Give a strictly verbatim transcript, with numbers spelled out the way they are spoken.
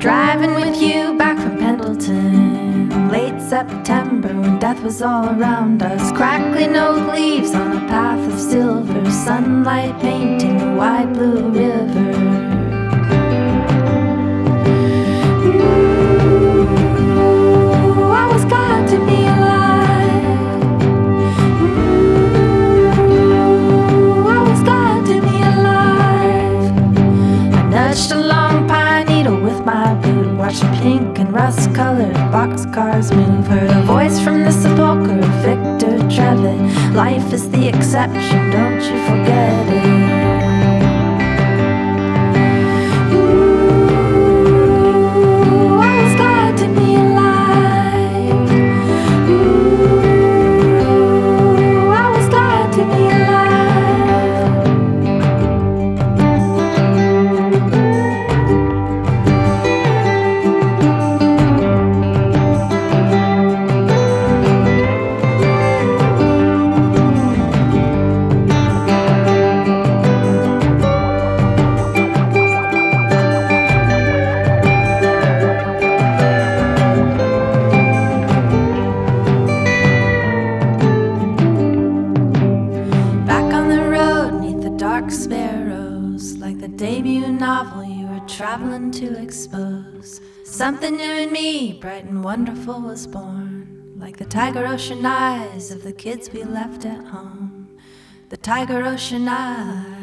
Driving with you back from Pendleton, late September when death was all around us. Crackling oak leaves on a path of silver, sunlight painting the wide blue river. Ooh, I was glad to be alive. Ooh, I was glad to be alive. I nudged a long pine needle with my boot, watched pink and rust-colored boxcars move. Heard a voice from the sepulchre, Victor Trevitt. Life is the exception, don't you forget it. Ooh, I was glad to be alive. Ooh, I was glad to be sparrows, like the debut novel you were traveling to expose. Something new in me, bright and wonderful, was born, like the tiger ocean eyes of the kids we left at home. The tiger ocean eyes